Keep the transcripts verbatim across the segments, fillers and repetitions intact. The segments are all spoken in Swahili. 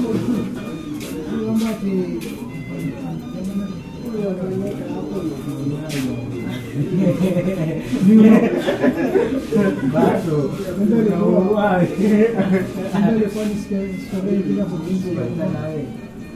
Bato, nauai. Ndio kwa nisikae bila kuingia kwa nawe.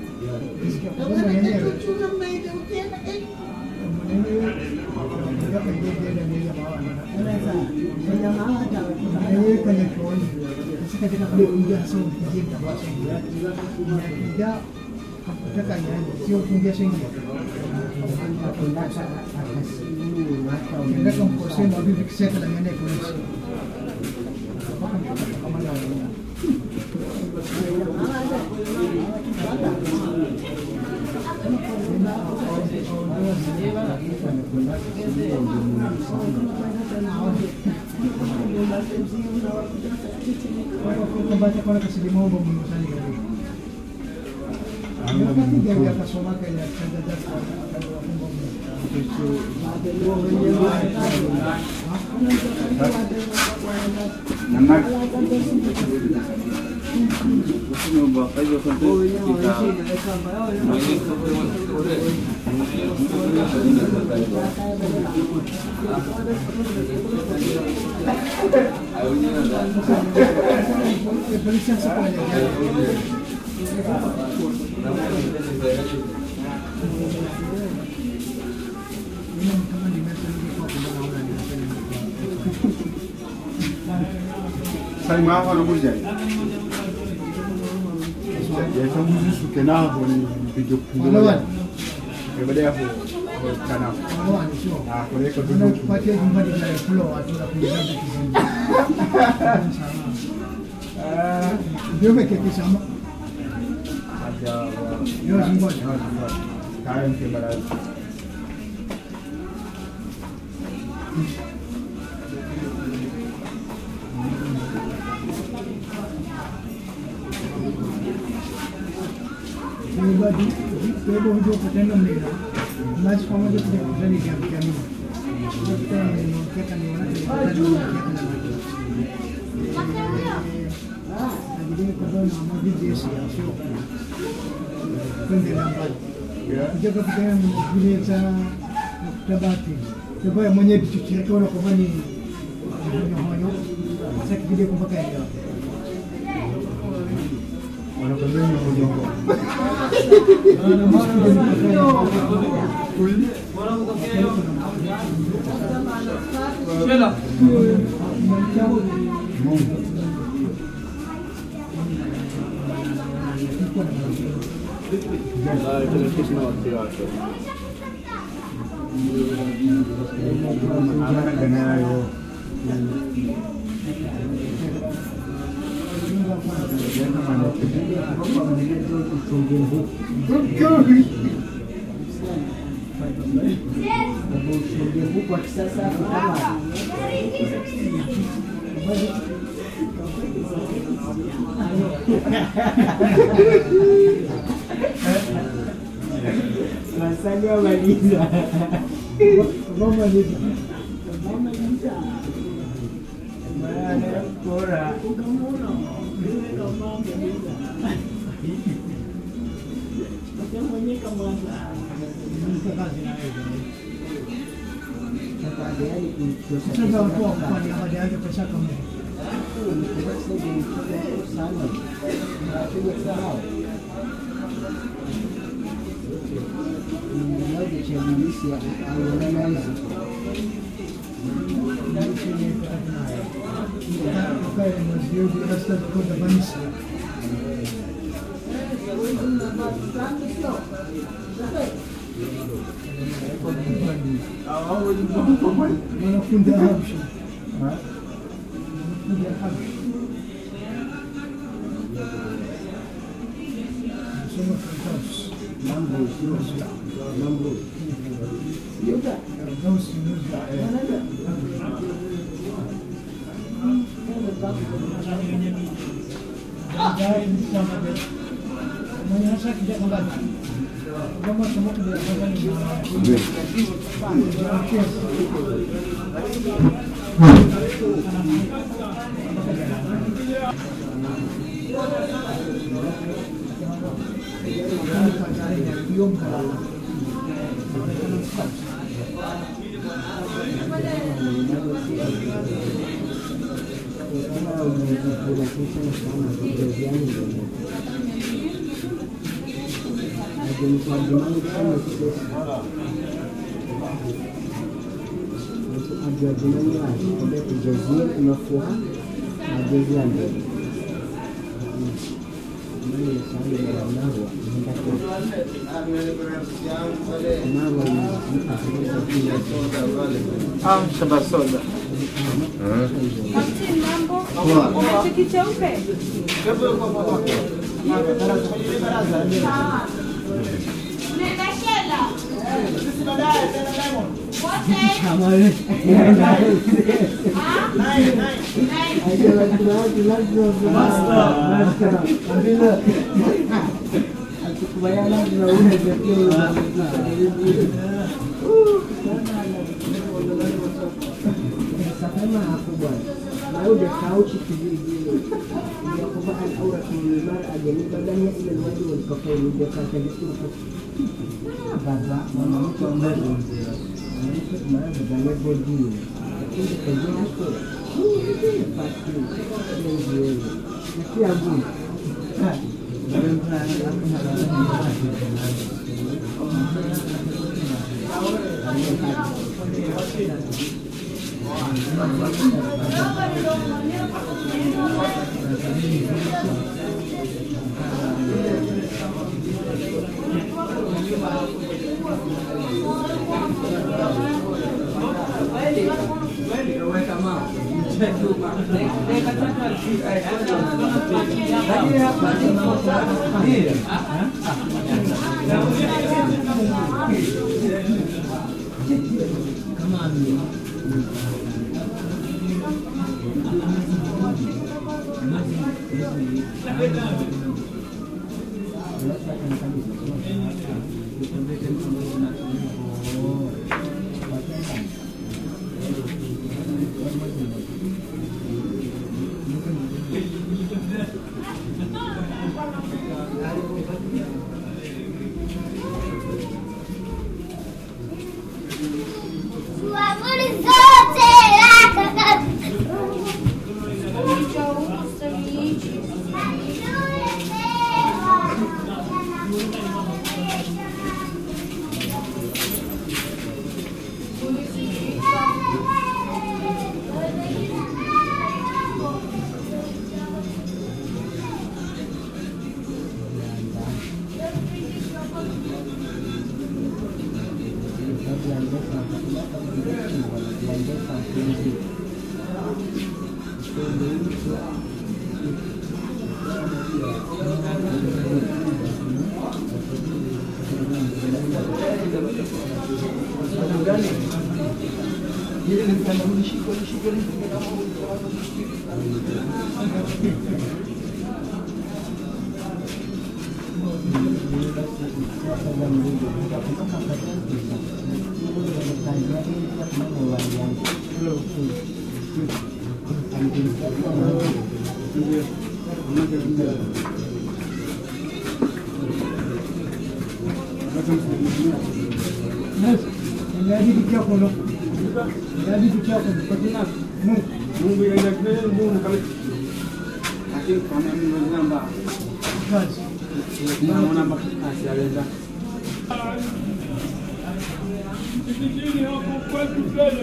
Baca kalau kasih lima bom misalnya gitu. Anda kan dia dia kasih makan ya, saya dah tahu kalau aku bom. Itu ada dua Nanak. Ini bakal juga kita. Sai maaf kalau boleh jadi. Ya kamu justru kenal boleh hidup hidup. Kepada aku kenal. Ah, boleh kau duduk. Pakai jumpa di dalam pulau atau di dalam sini. Ah, dia pakai kisama. Ada. Dia jumpa. Sekarang kepada. Coba di coba hidup petani mereka, mas kamu tu tidak jadi jam jam ini. Kita ni kita ni mana kita ni kita ni. Jadi ni kalau nama di desa, so pendek lambat. Jika kita ni desa terbatin, coba yang mana dicuci tu orang kau ni, orang hoyo, saya kita kau pakai dia. Mana benda yang kau jumpa? Mana mana benda? Kul. Siapa? Dah itu kisah nak tiada. Anak kena ayo. Rasanya Malisa. Mama Malisa. Mama Malisa. Mana Cora. Macam kamu Saya tahu apa apa dia ada ada pasal kamu. Mana pun dah habis. Ha? Dah habis. Semua kertas. Lambu, semua. Lambu. Yoga. Terus semua. Mana ada? Dah ini sama dia. Mana saya tidak kembali. Kamu semua tidak kembali. Lakini kwa tarehe ya Yom Halal. Ah, shamba soda. Kapteni, mambo? Cheki cheupe. Nenda shela. Sama aku buat. Lalu dia tahu cik dia dia kubahkan aurat mimar aja ni badannya ilal wajib wal kafain dia kata gitu. Bapak mau coba dulu. Ini sebenarnya badannya body. Tapi kerja aku. Ini pasti yang dia. Mesti aku. Dan aku Jadi dikiau kono. Jadi dikiau kono. Patina. Mu. Mungu ya yakne mungu kali. Lakini kama mimi namba. Kazi. Naona makasi aleza. Kijijini hapo kwetu mbele.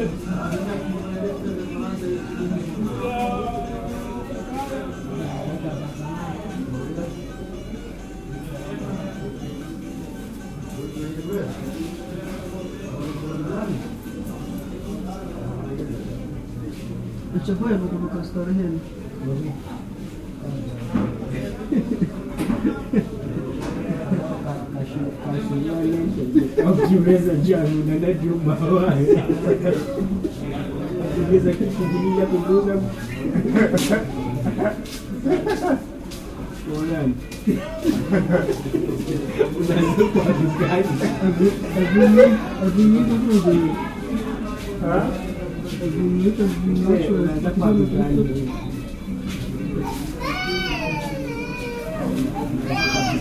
Coba ya buka-buka story-nya nih. Ukiweza jana unaenda jumba wae. Ukiweza kufikiria kuguza. Unaona? Unaanza kwa dukani. Adini, adini ndio. Ha? Adini ndio ndio unaanza kwa dukani.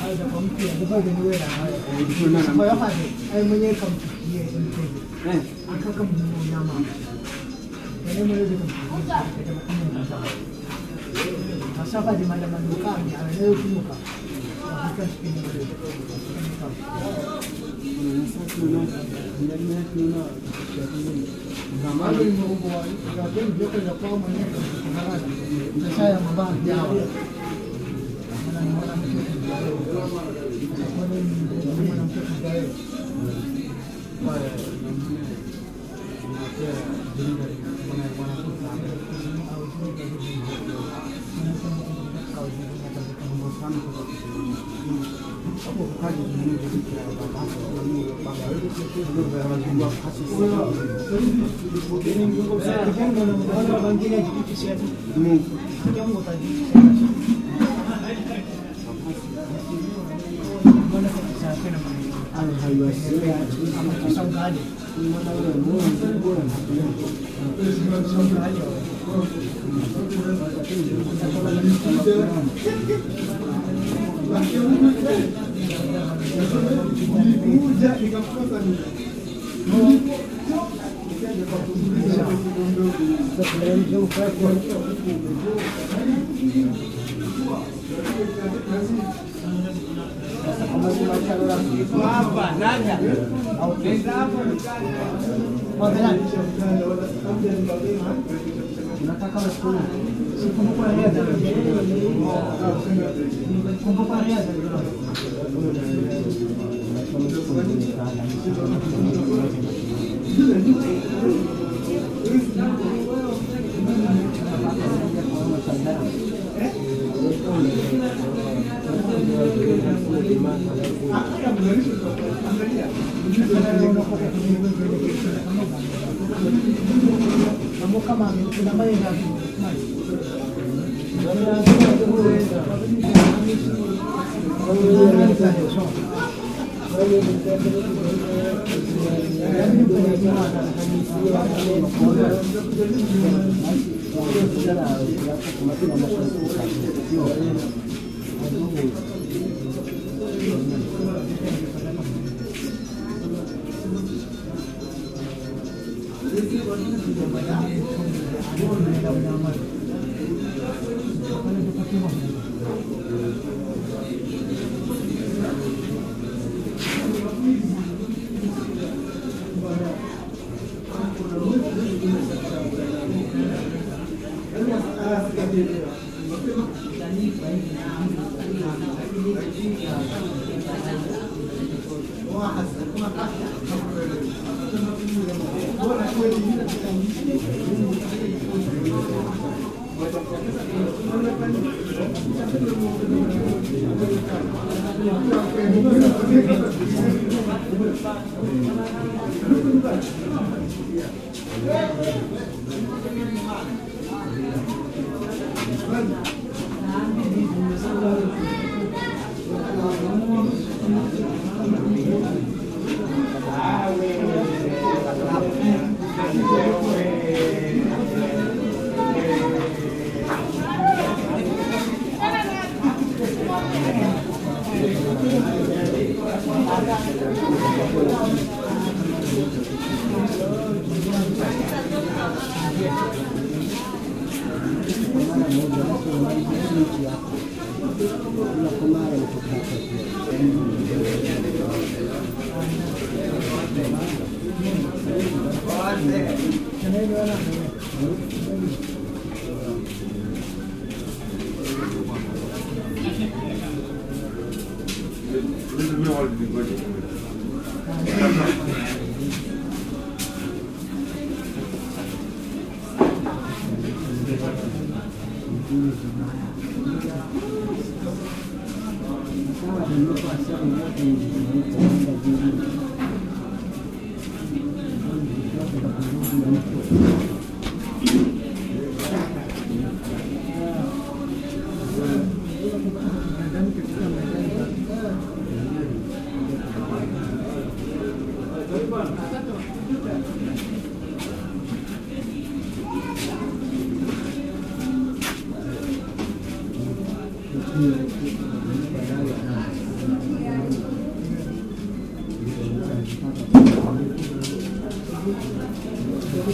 ada kompi ada bagai ni wera supaya apa ni ai mwenye kompi ye eh aka kamu nama ini mwenye kompi kita makan masalah masalah di mana mana bukan ya ada itu muka bukan sini ada Gamalo mo boy, gatin yo ko ko mo ni ko saya mabang dia. Mana mana mo ko dia. Mana mana mo ko dia. Para namne mate din dari mana mana ko sa. Au ko ko dia. Mana ko ko ka dia mata ko mo san ko ko. Aku kali ini jadi apa apa ini bangga itu itu berjumlah kasus. Ini juga saya kan kalau banjirnya jadi siapa? Ini yang mau tadi. Mana siapa namanya? Al Haywas. Sama pasang kali. Mana orang orang orang. Pasang kali. Apa? Nada. Nataka wasikuna. Si kumbuka riadha. Kumbuka riadha. Kamu kama tunamai na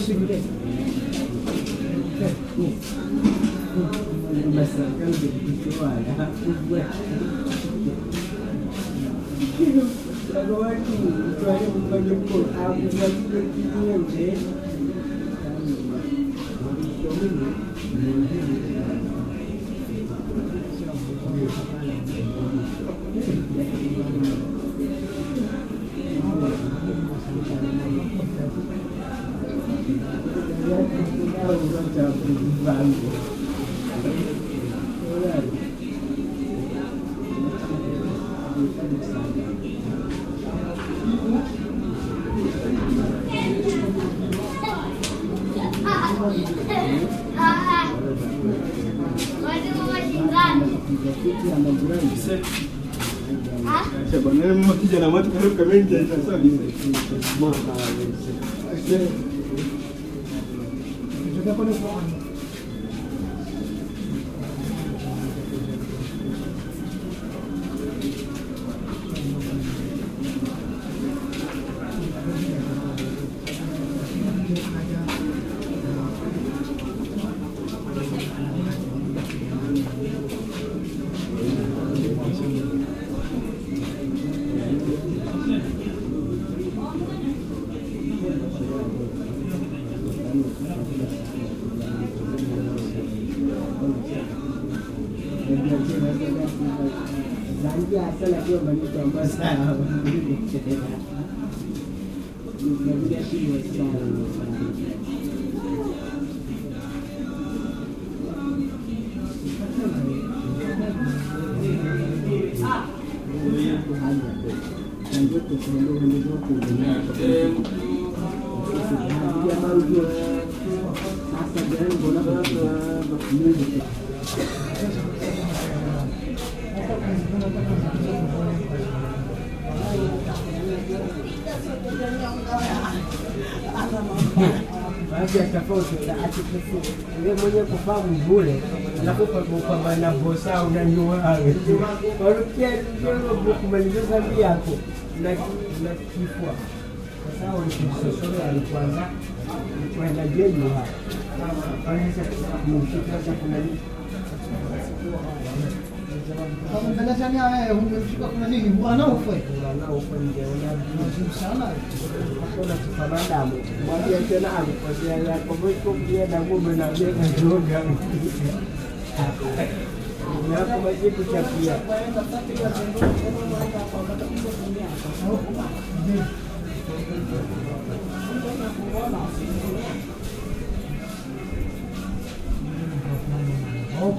sini. Masakan begitu ada. Kalau lagi itu ada bukan jemput, aku lagi berkirim je. Sebenarnya mau kijana matu kalau kami jadi sasa bisa. Maka juga pada pohon. Nanti asal lagi orang itu masalah. Nanti dia sih masalah. Lanjut ke sebelum menuju ke dia baru jual asal jalan bola berapa Baadhi ya tofauti za atikifu wewe mwenyewe kufahamu bure anakupa kupambana na bosa unanyua wewe warukia ndio kumaliza dhambi yako na na kifua sasa ulisosoro alikuanza kwenda jeju hapa kanisa kumshika kuna nini Kama mtangazaji haya umemshika kuna nini? Bwana ufe. Bwana ufe ndio Mzuri sana. Hakuna kufamanda mtu. Mwambie tena alipozea yako mwisho pia na ngome na jenga joga. Na hapo majibu chapia. Oh.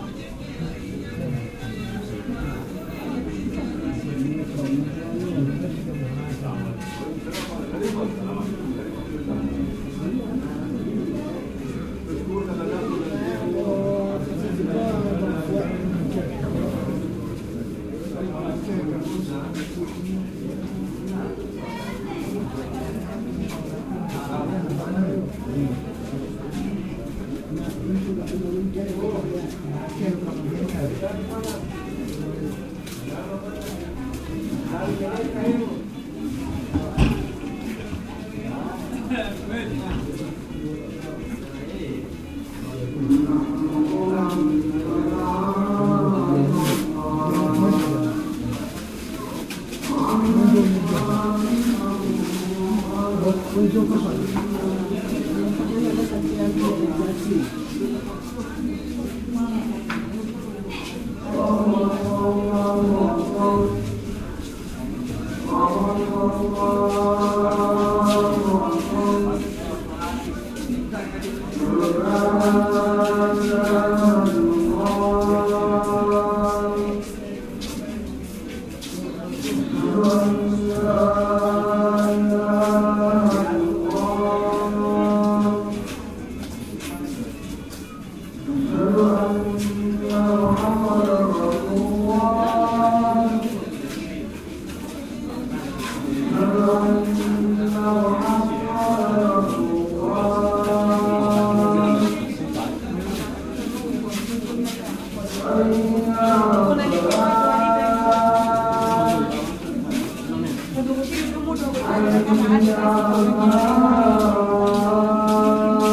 Thank you.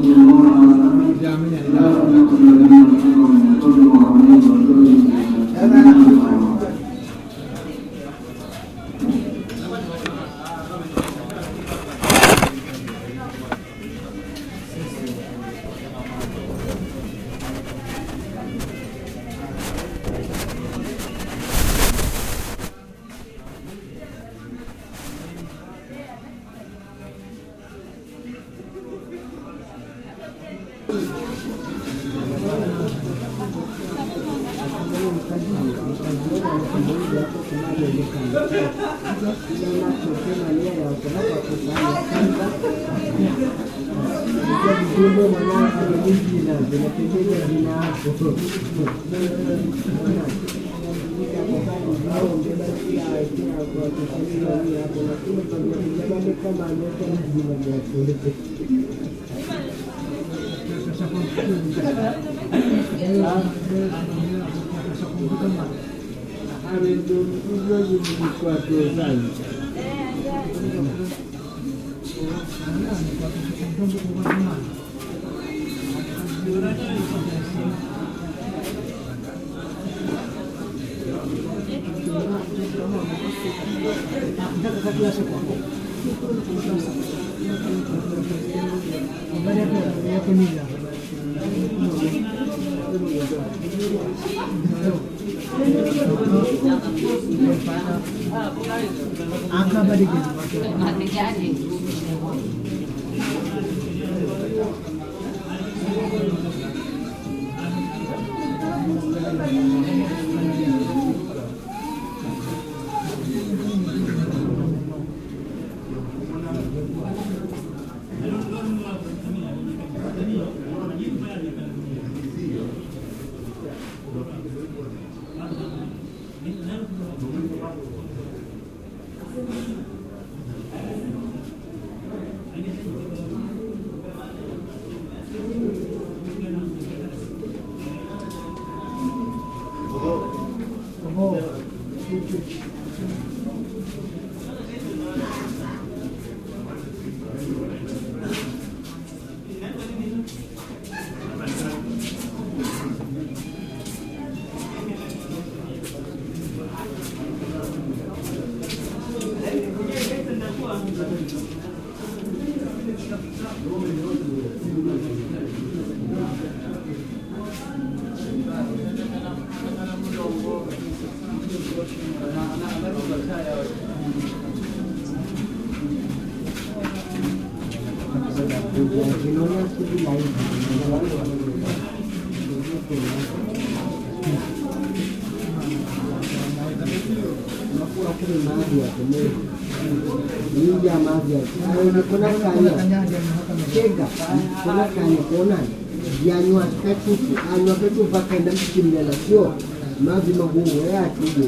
mavi magumu yake hiyo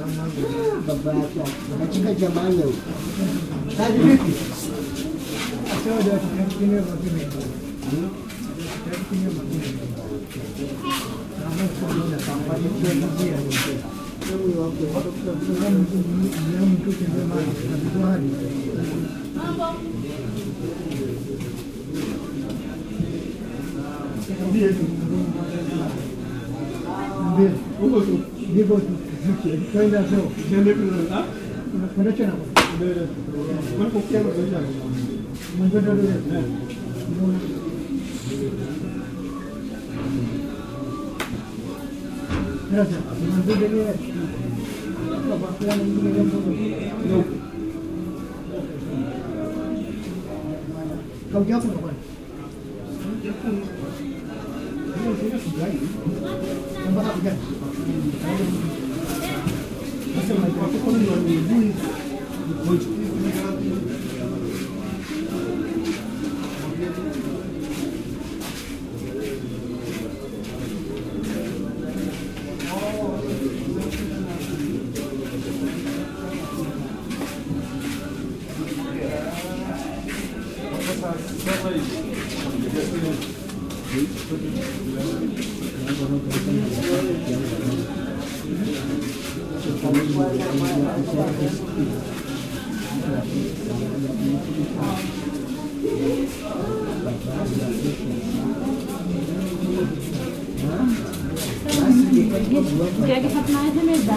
baba yake katika jamani kazi vipi sawa ndio tunakimbia kwa kimi tunakimbia kwa kimi kama kuna kampani ya njia ndio wako wako kwa ni mtu kile mali na hadi ndio ndio huko tu ndivyo tu kwenda sio ndio kuna kuna chana ndio kuna kukia kwa jana mwanzo ndio ndio gracias mwanzo ndio kwa kwa nyingine ndio kau japo kwa Nampak tak kan? Macam mana aku pun nak bui. Quer que faça mais remedar?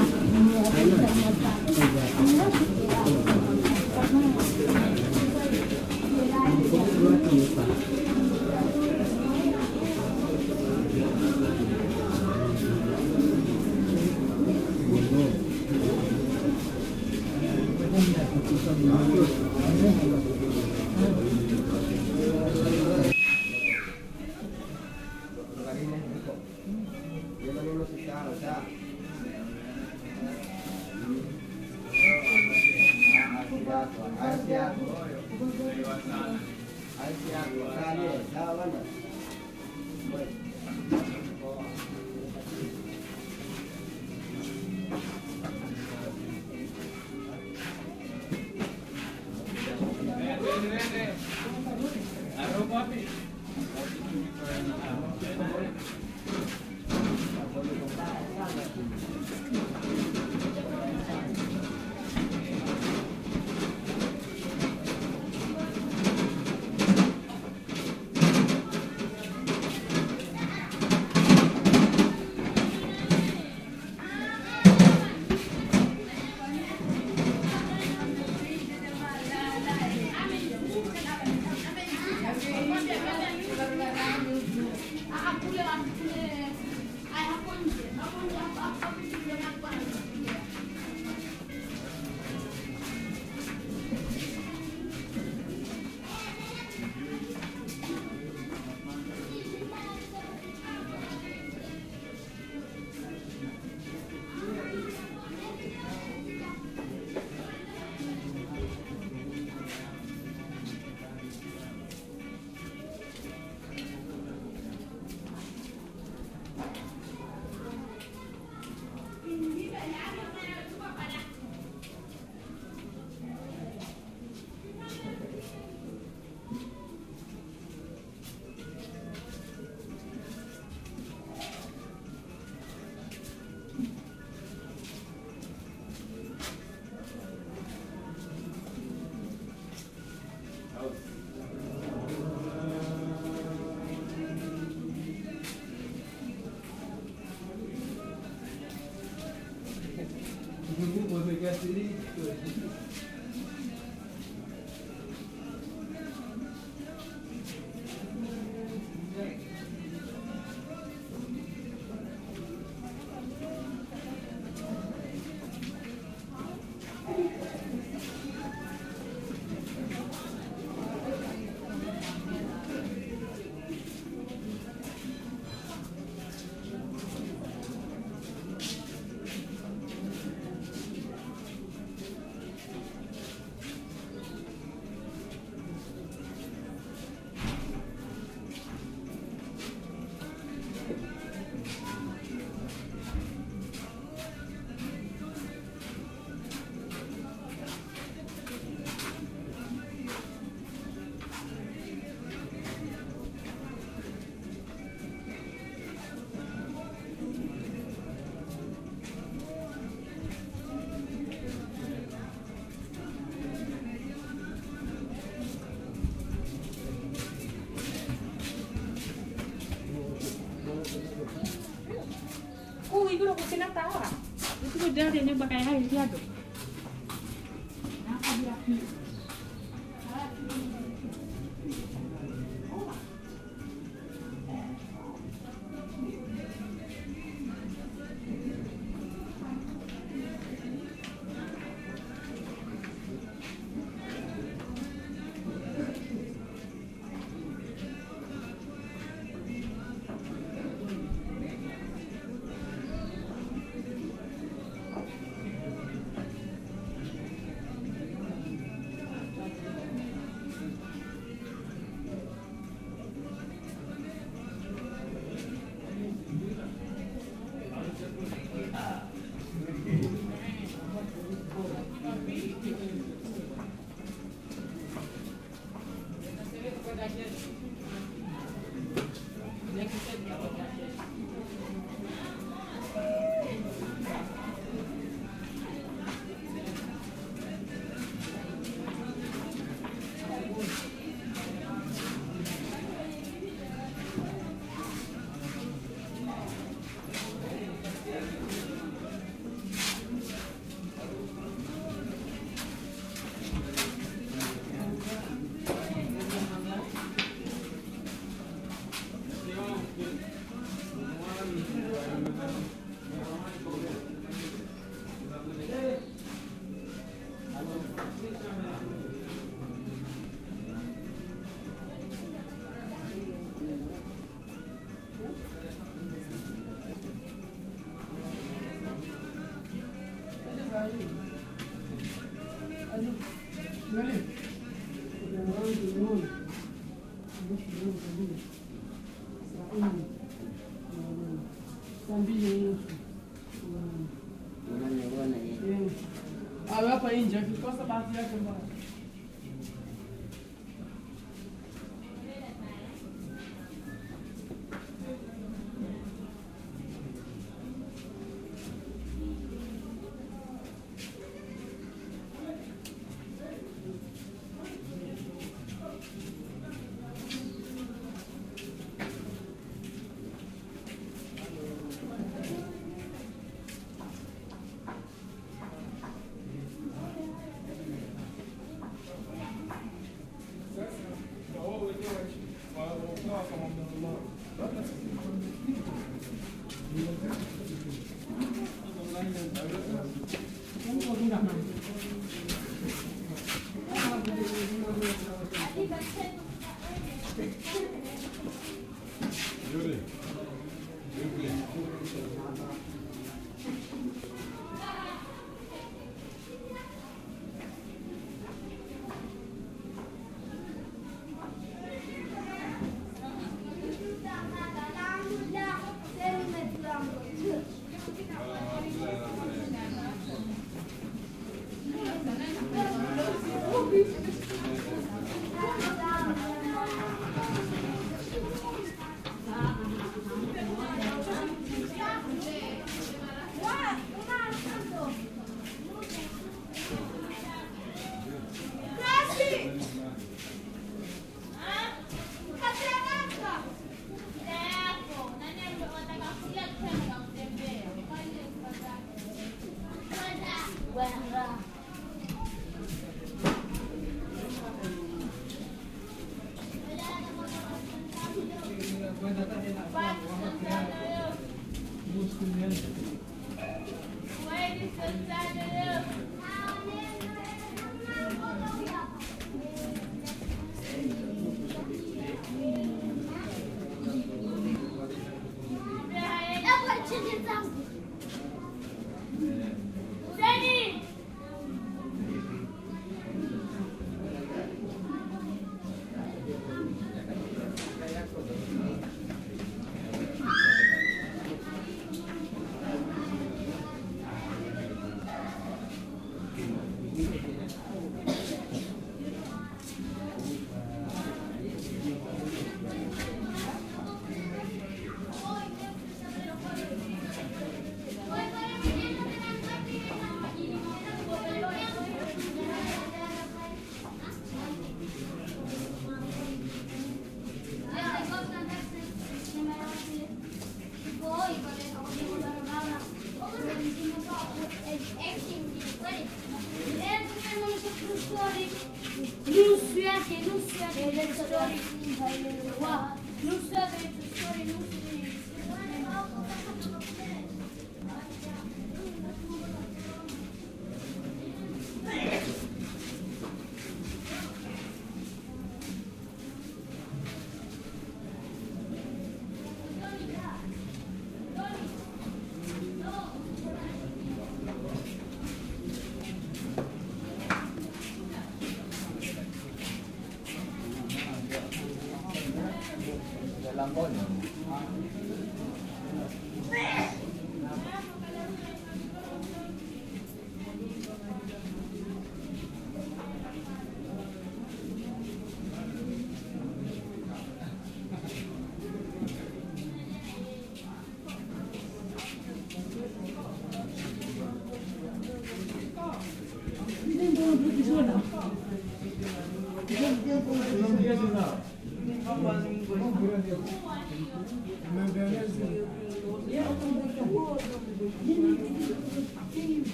Iku lho kusina tawa. Itu udah dia nyoba kayak hari dia tuh. Apa dia? Awe hapa nje akikosa basi yake mbaya.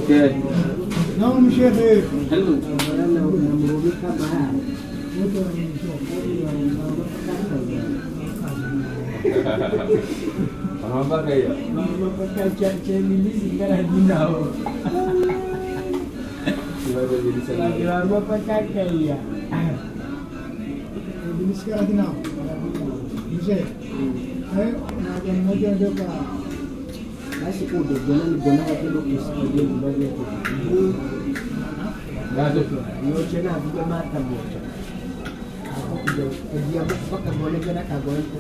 Okay. Naam shehe. Hello. Namrudika bahari. Wote wanaingia Apa kaya? Pakai cemilisi kan dinau. Sudah jadi sana. Lagi lama pakai kaya. Ini sekarang dinau. Bisa. Ayo, nak maju juga. Masih udah jangan guna waktu lukis dia bagi aku. Gado. Yo cina juga mata bocah. Aku tidak dia bukan boleh kena kagoan tu.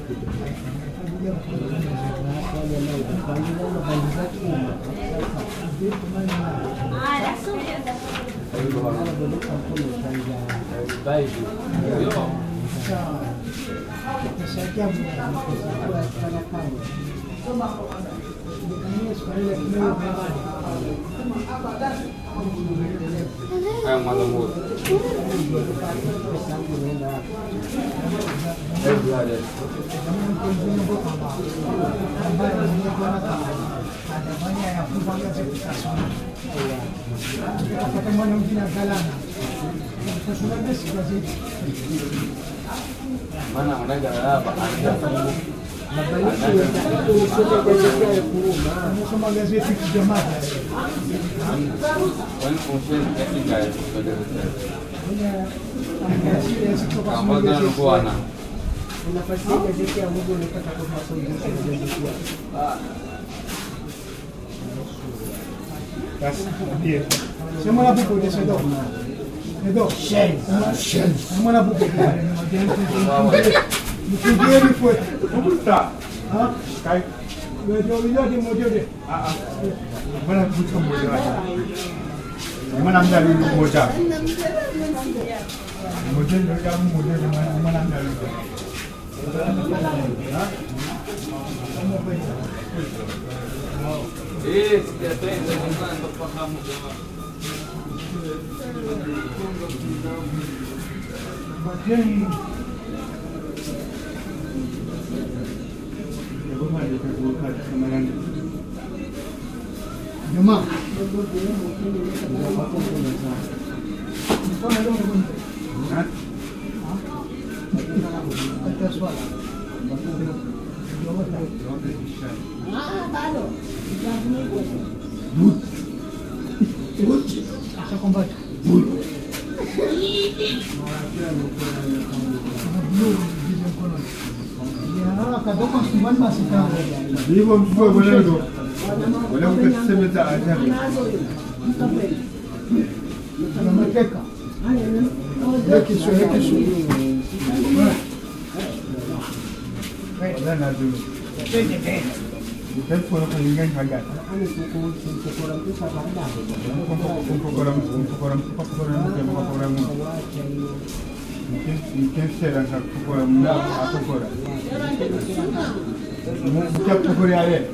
Ah, langsung ya. Baik. Saya Yang malam mut. Eh, belajar. Mana mana gara apa? Ada. Mabalik itu sudah jadi kuruma. Sama gazeti kijamaa. Wani fungsi etika ya saudara. Kamu Kamu jangan lupa anak. Nafasi gazeti yang mungkin kita takut masuk di gazeti. Saya mana buku dia sedok. Sedok. Shen. Shen. Saya mana buku dia. Buku dia ni pun. Kamu tak? Ah, Kai. dia dia dia mojo dia. Ah ah. Mana bukan moja? Mana anda dulu moja? Moja juga kamu moja mana mana anda dulu? Eh, siapa yang tentang tempat kamu jawab? Bagian Jemaah. Ada soal. But. But. Saya kombat. But. Ya, kadang masih masih kan. Ni bom semua boleh tu. Boleh kita semua aja. Mereka. Leki su, leki su. Dah nak dulu. Kita pun nak ingin hangat. Ano suku suku kurang tu sa banda. Kumpul korang, kumpul korang, kumpul korang, kumpul korang. Mungkin mungkin saya rasa kumpul korang mula aku korang. Mungkin kumpul dia ada.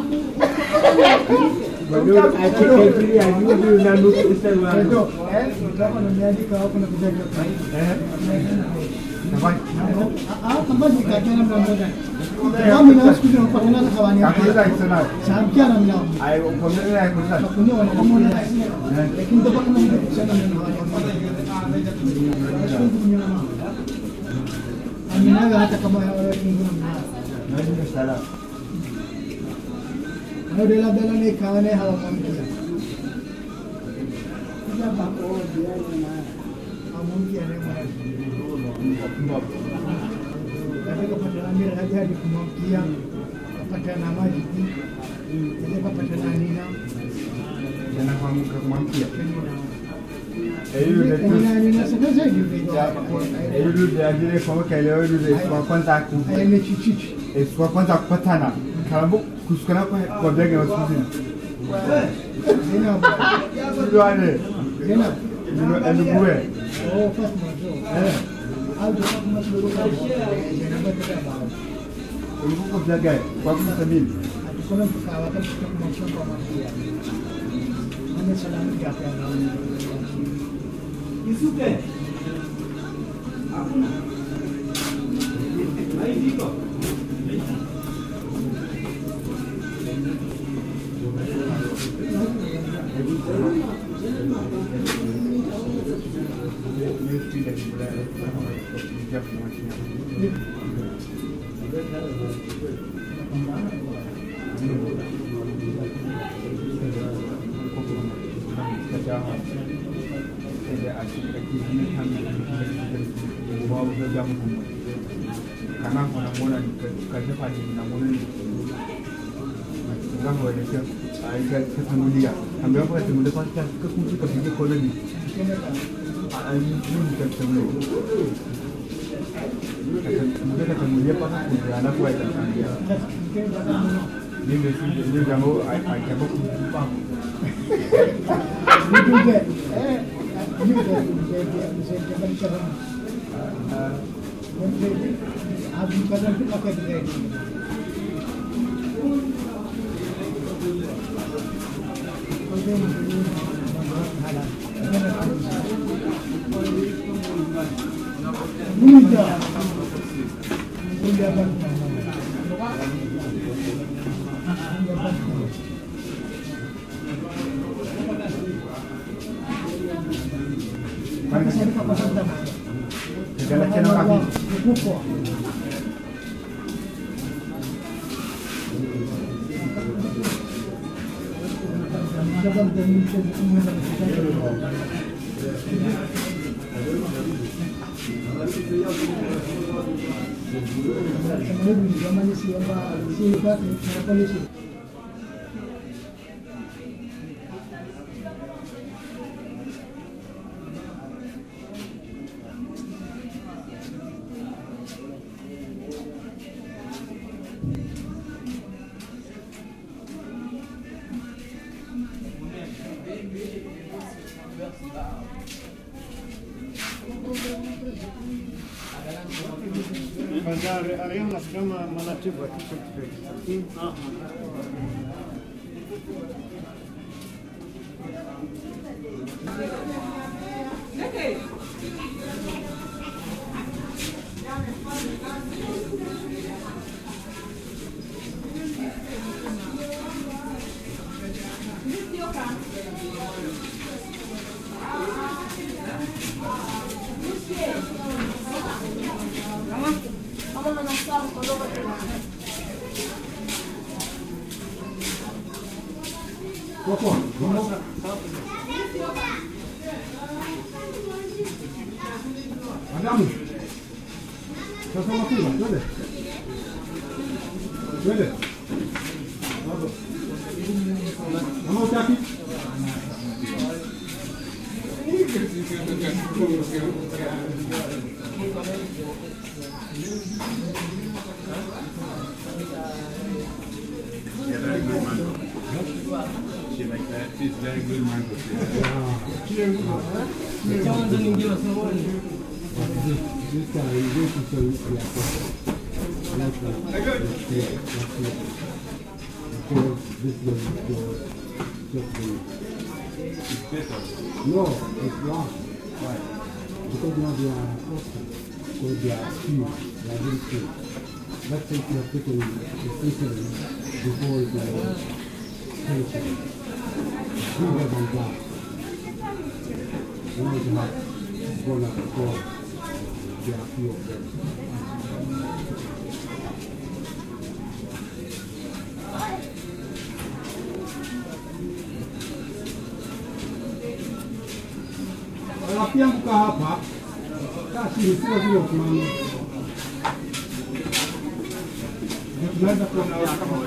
Baru aci kecil yang dulu nalu kita Itu, baru. eh, kita kan menjadi kau kena berjaga. Eh, nampak? Ah, tempat di kajian yang berbeda. Kami nak sekolah pakai nak kawan yang. Aku dah sana. Sampai nak minum. Ayo, kumpul ni aku sana. Aku ni orang kamu ni. Lekin tempat kena minum. Saya nak minum. Kami nak kata kamu yang orang minum. Nanti kita salah. Kalau dalam-dalam ni kawan ni hawa kami kita. Kita bako dia na. Kamu dia ni mana? Tapi kepada Amir Raja di Kumamkian, kepada nama Jiti, jadi kepada Nina. Jangan kamu ke mampu. Eh, Ini itu dah tu. Nina sengaja juga. Eh, itu dah jadi kamu kalau itu dah semua kontak. Ayah ni cici. Eh, semua kontak petana. Kalau bu, kuskana apa? Kau dah kena susun. Zena. Itu ada. Zena. Itu ada buat. Oh, pas masuk. Eh, Aku tak masuk dulu. Zena betul tak? ibu kau jaga. Kau pun sambil. Aku kalau kawakan kita masuk ke Kumamkian. Mana selalu dia apa yang Isuke. Aku nak. Ayo dito. karena mwana kaje fadi na mwana ngambo ya kesho aika kutanulia ambaye kwa timu kwa kwa kumtuka vile koloni ai ni katanulia katanulia katanulia pana kuja na kwa itakandia mimi ndio jambo aikaba kumpa ndio eh ndio ndio ndio आप कदम पे पकड़ गए मुझे मुझे segala channel kami. Ariana kama manatibu kitu Popo, vamos. Adamu. Sasa mafuta, twende. Twende. Mama utaki? She like that. She's very good mango. This guy is going to show you the Good. because this is just the It's better. no, it's wrong. Why? Because now they are awesome. Because they are few, they are very few. Let's say you have taken especially before it was tension. Bigger than that. Now you have gone up before. There are few of them. Tapi yang buka apa? Kasih itu lagi loh kemana? Jangan ada problem.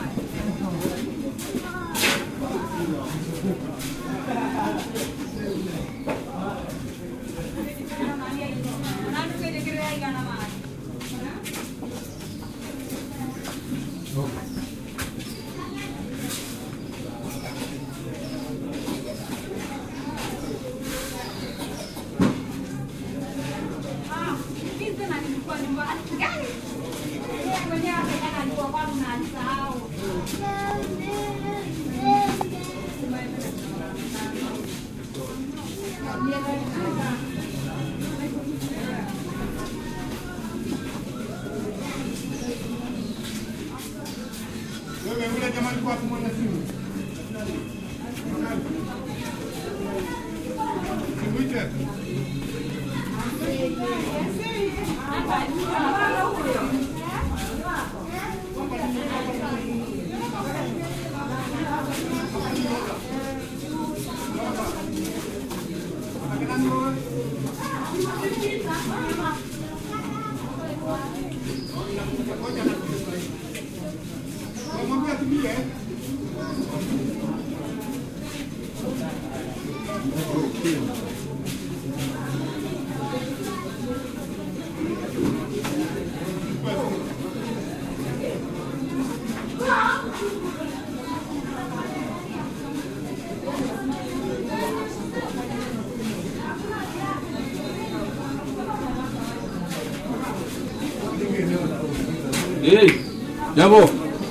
Hey, jambo.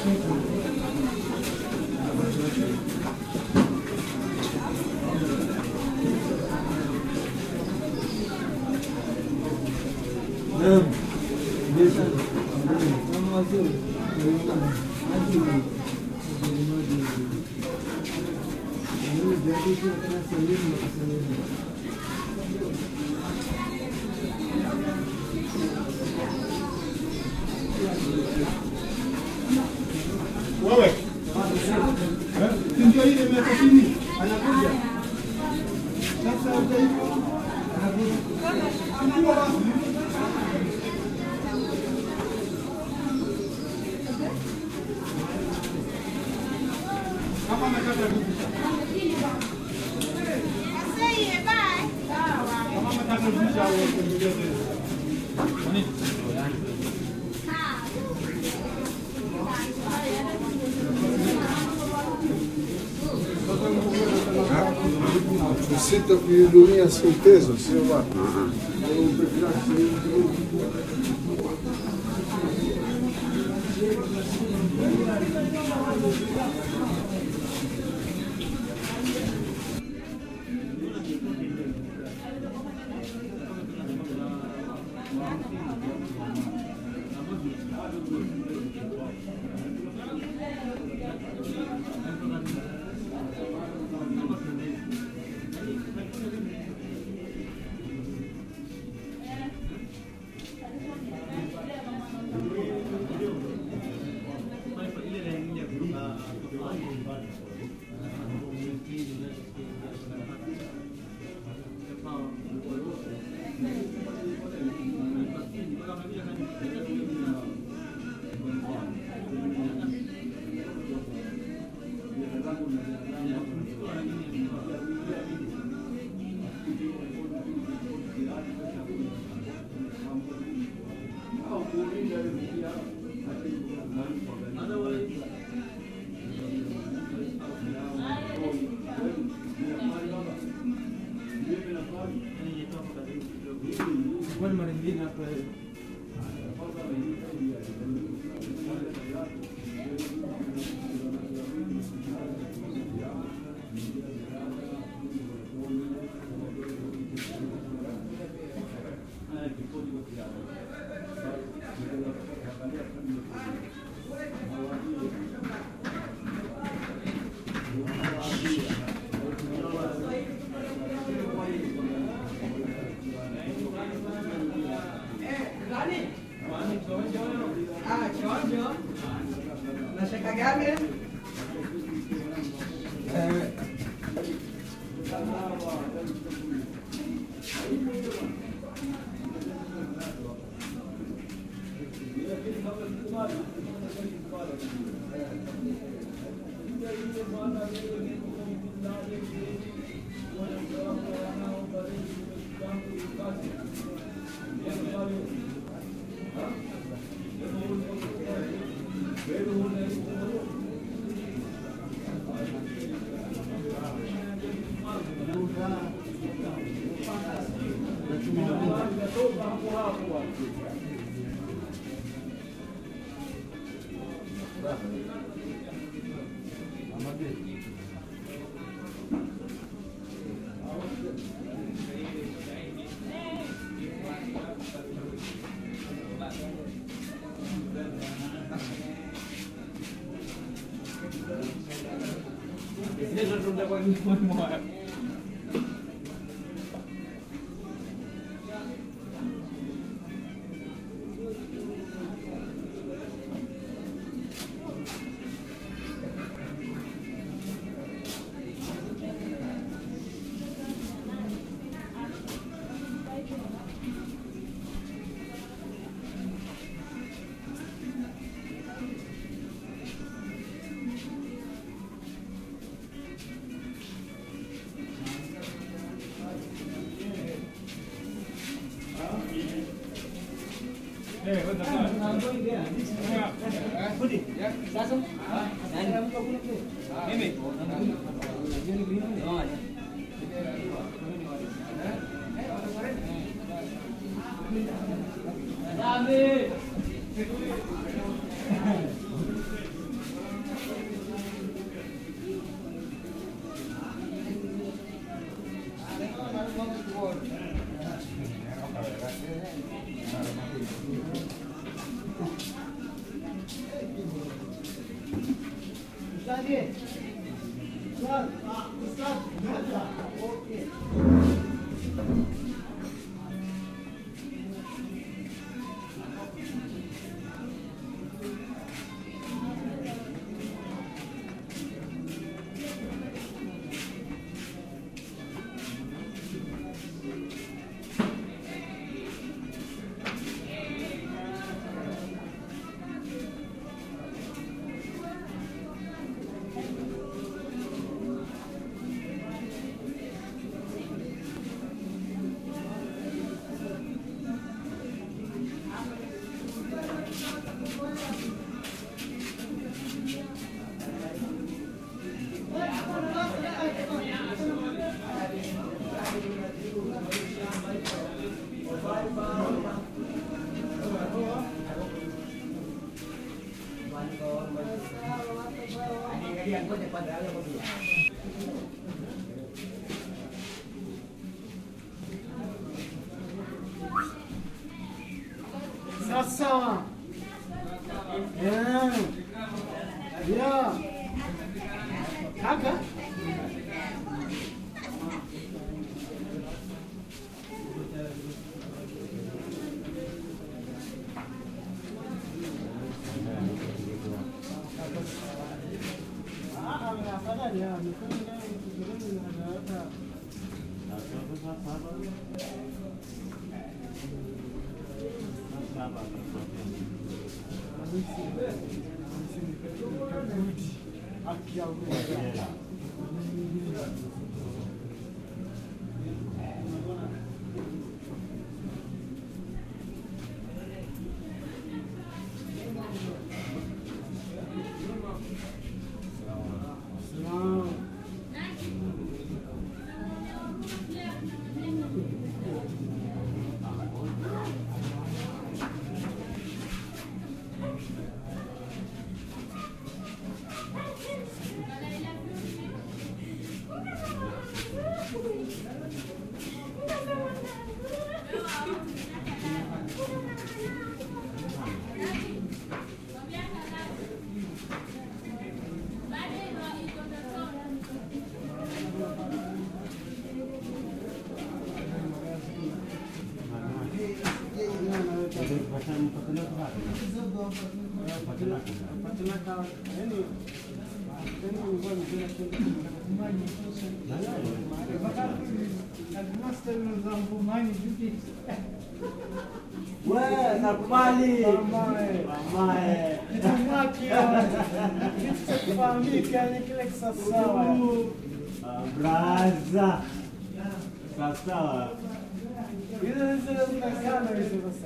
Naam. Biasa. Nama masuk. Haji. Ini jadi tu kena selim nak selim. Wewe. Eh, ndio ile miaka kumi anakuja. Sasa utaipo anakuja. Chukua basi. Kama nakata vipi? Kama nataka kuja au kuendelea. Nani? Necessita kuhudumia soltezo, sio watu. Kwani mara nyingine hapa Ah, chonjo. Nashaka gani? Sawa. Yeah. Yeah. Kaka. Wewe nakubali. Mamae. Mamae. Kitumaki. Kitu kufahamika ni kile kisawasawa. Braza. Sawa. Hizo hizo zinakana hizo sasa.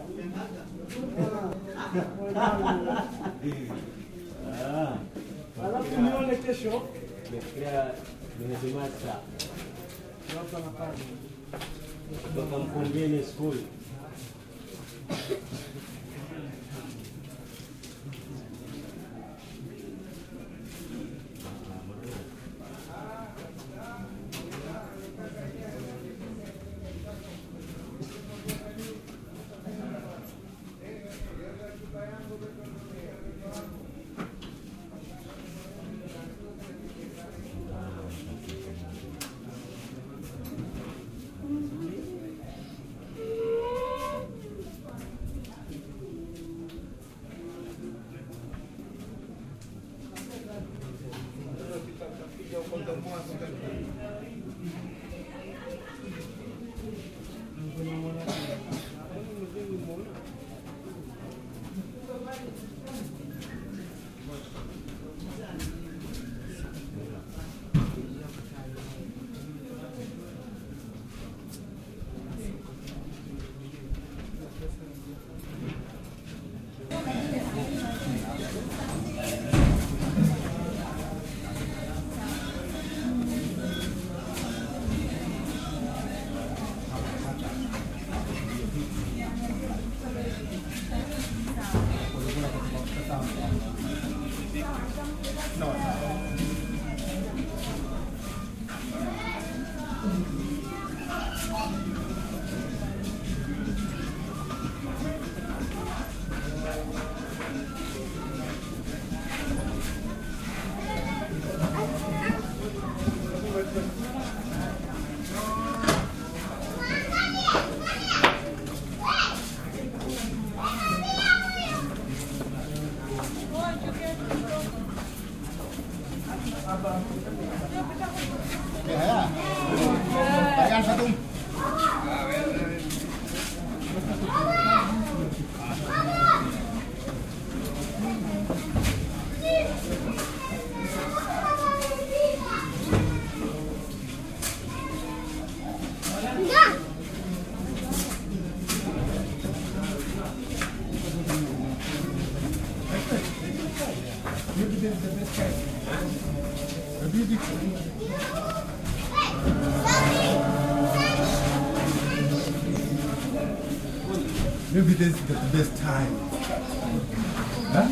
Ah. Alafu nione kesho. Nafikiria nimezimata. Hapa na pale. Kutoka Mkongeni school. Maybe this is the best time. Huh?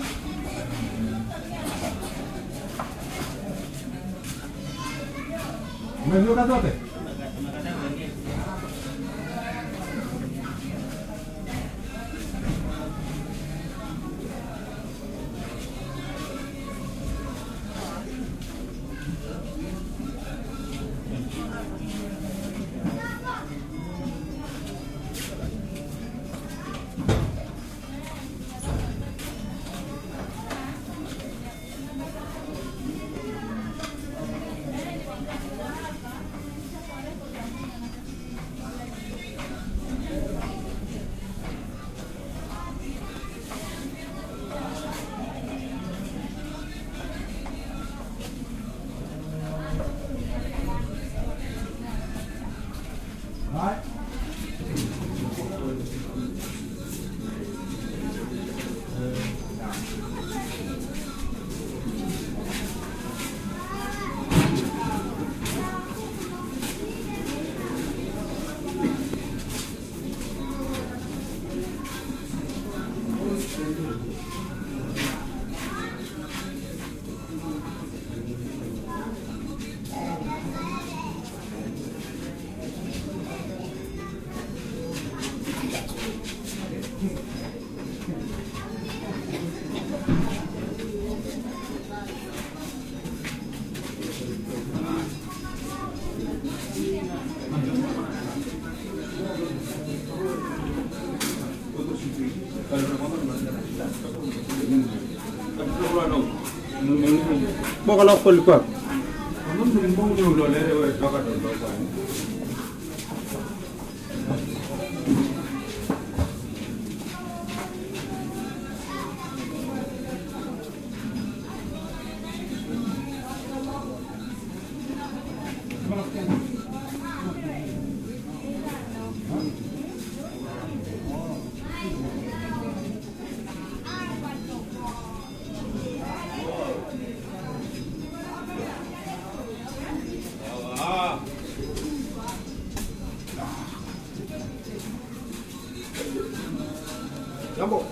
Umevyo zote? Boka la fol quoi. Jambo.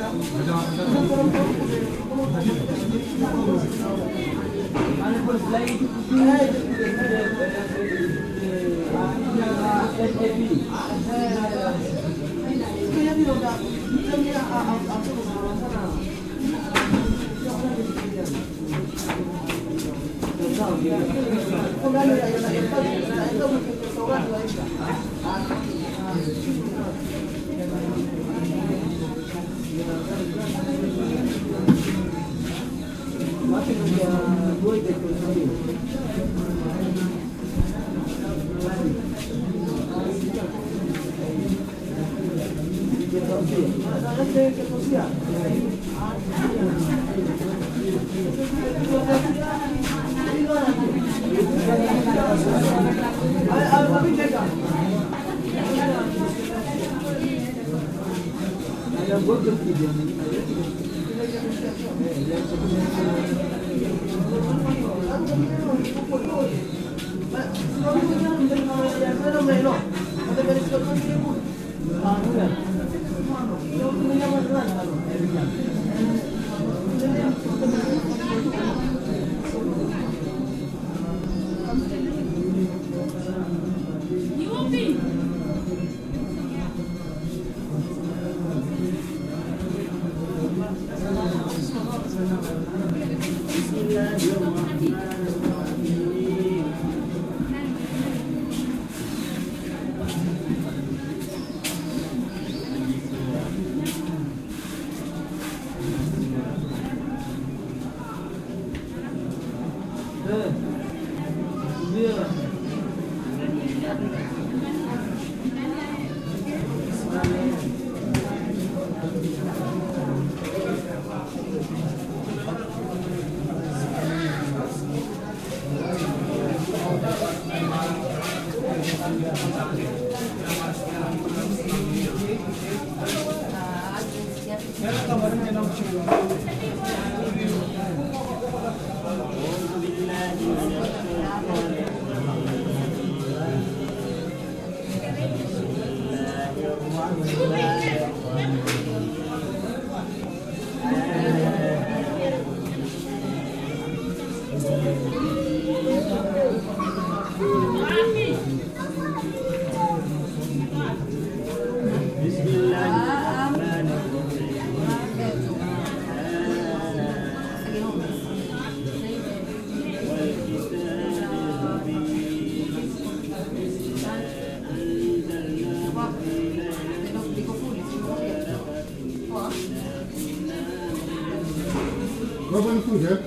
Open food, eh?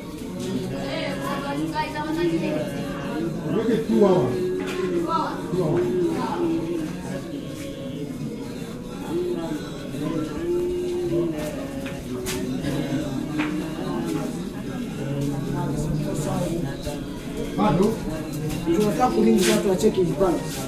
Make it two hours. Two hours. Bado? Tunataka kulinda watu wacheki balance.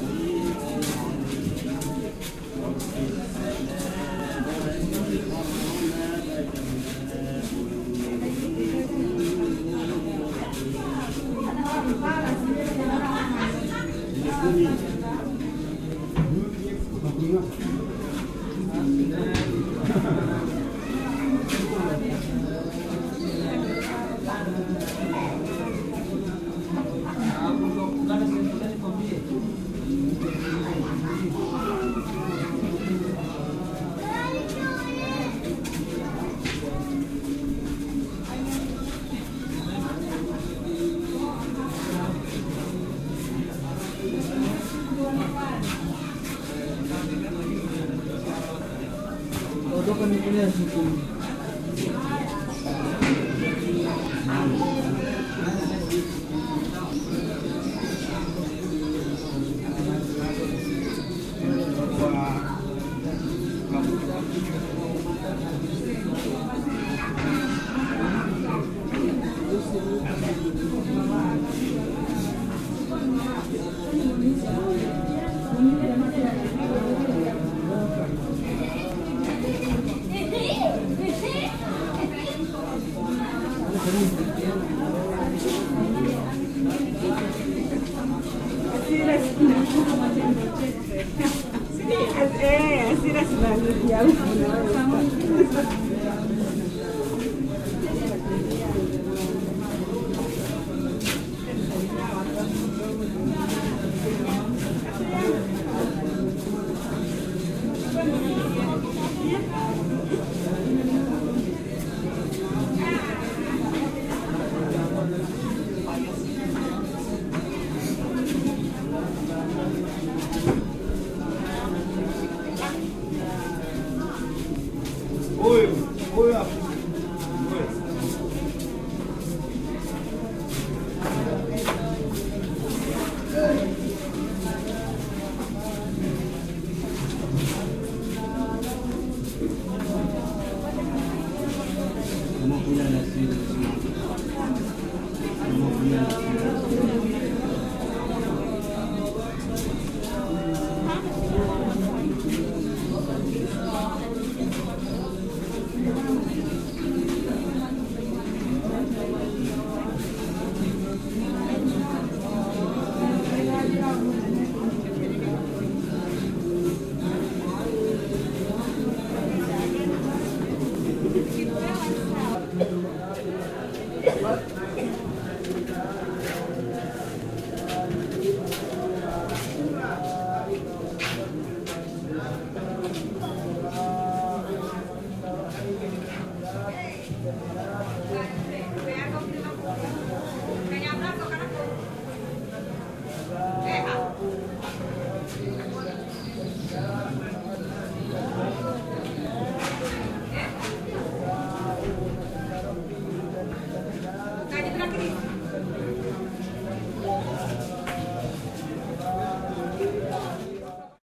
Kutoka nikulia siku. Eh, así era su Kamu punya nasi semua. Kamu punya nasi. Kayak